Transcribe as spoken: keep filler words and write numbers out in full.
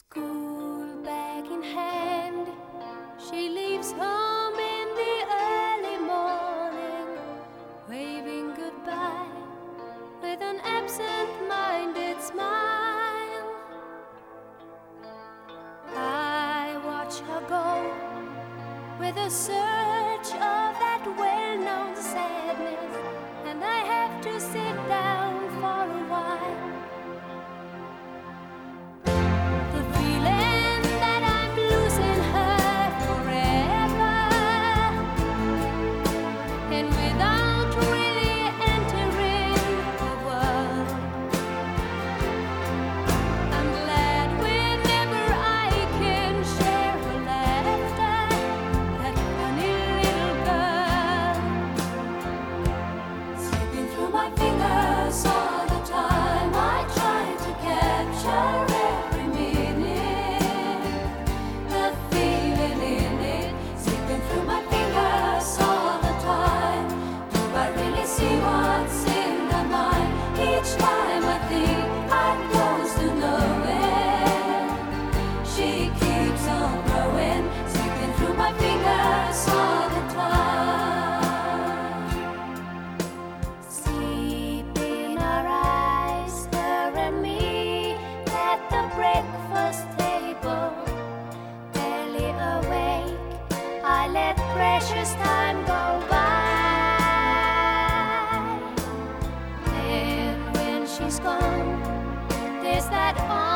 School bag in hand, she leaves home in the early morning, waving goodbye with an absent-minded smile. I watch her go with a surge of that well-known sadness, and I have to sit down for a while. I let precious time go by. Then when she's gone, there's that